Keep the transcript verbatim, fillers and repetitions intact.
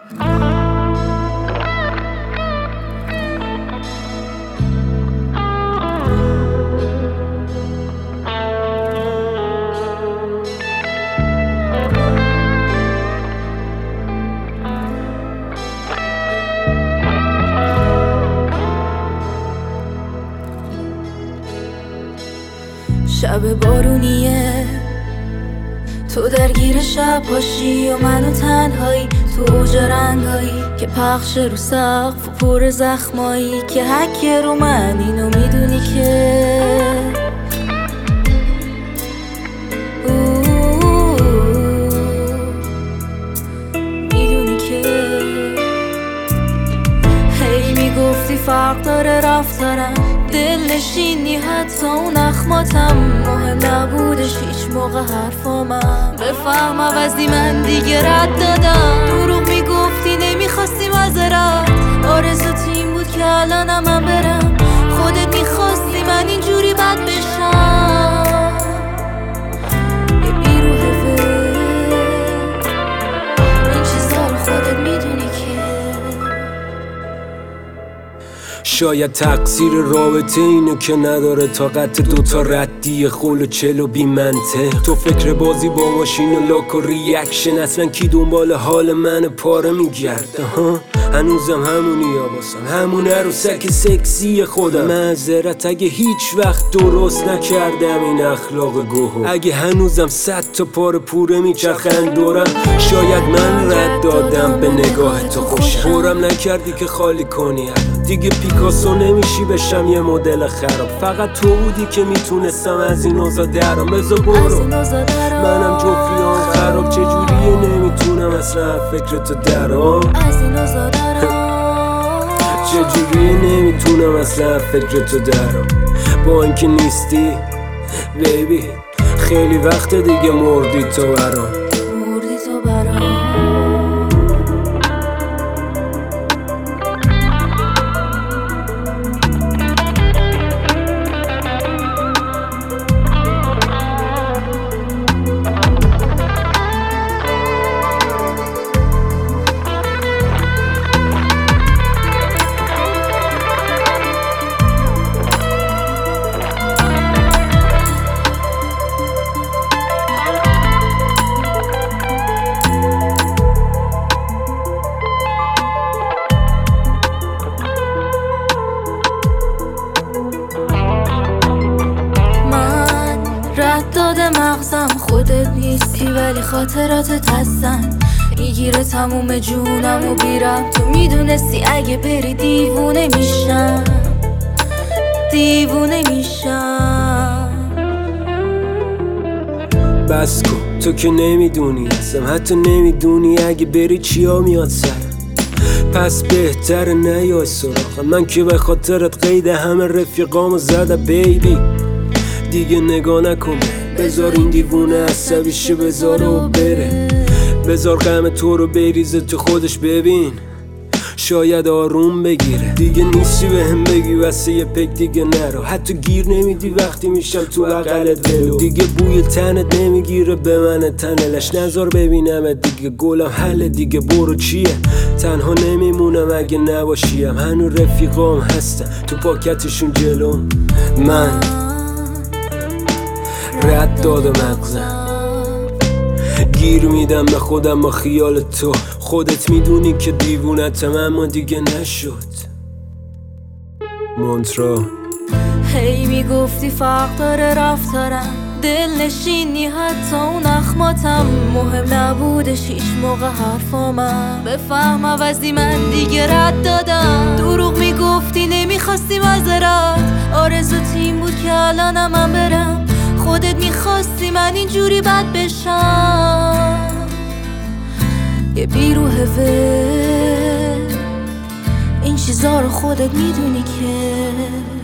شب بارونیه، تو درگیر شب باشی و منو تنهایی تو اوج رنگایی که پخش رو سقف و پر زخمایی که حکیه رو من، اینو میدونی که میدونی که هی میگفتی فرق داره رفتارم، دلنشینی حتی اون اخماتم مهم نبودش هیچ موقع حرفامم بفهم عوضی من دیگه رد دادم. دروغ میگفتی نمیخواستی معذرت، آرزو تیم بود که الانم من برم، خودت میخواستی من اینجوری بد بشم یه بیروه این چیزا رو خودت میدونی که شاید تقصیر رابطه اینه که نداره طاقت دوتا ردی خول و چل و بی منطق. تو فکر بازی با ماشین و لاک و ریاکشن، اصلا کی دنبال حال من پاره میگرده ها؟ هنوزم همونی ها باسم همونه رو سک سکسی خودم. معذرت اگه هیچ وقت درست نکردم این اخلاق گوهو، اگه هنوزم صد تا پاره پوره میچرخن دورم، شاید من رد دادم به نگاه تو خوشم. پورم نکردی که خالی کنی دیگه پیکاسو نمیشی بشم یه مدل خراب، فقط تو بودی که میتونستم از این اوضاع درام. بذار برو منم جفریام خراب، چجوریه نمیتونم اصلا فکر تو درام، چجوریه نمیتونم اصلا فکر تو درام. با اینکه نیستی بیبی خیلی وقت دیگه مردی تو برام، مردی تو برام. رد داده مغزم خودت نیستی ولی خاطراتت هستن، میگیره تموم جونم و بیرم. تو میدونستی اگه بری دیوونه میشم، دیوونه میشم. بس کن تو که نمیدونی هستم، حتی نمیدونی اگه بری چیا میاد سرم. پس بهتر نیای سراغم، من که به خاطرت قید همه رفیقامو زدم بیبی. دیگه نگاه نکن بذار این دیوونه عصبی شه، بذار و بره، بذار غم تو رو بریزه تو خودش. ببین شاید آروم بگیره، دیگه نیستی به هم بگی واسه یه پک دیگه نرو، حتی گیر نمیدی وقتی میشم تو بغل دلو. دیگه بوی تنت نمیگیره به من تنلش، نظر ببینم دیگه گلم حل دیگه برو چیه. تنها نمیمونم اگه نباشیم، هنو رفیقام هستن تو پاکتشون جلو. من رد داده مغزم، گیر میدم به خودم با خیال تو، خودت میدونی که دیوونتم اما دیگه نشد. مونترا هی میگفتی فرق داره رفتارم، دلنشینی حتی اون اخماتم مهم نبودش هیچ موقع حرفامم بفهم عوضی من دیگه رد دادم. دروغ میگفتی نمیخواستی معذرت، آرزو تیم بود که الانم من برم، خودت میخواستی من اینجوری بد بشم یه بیروه این چیزا رو خودت میدونی که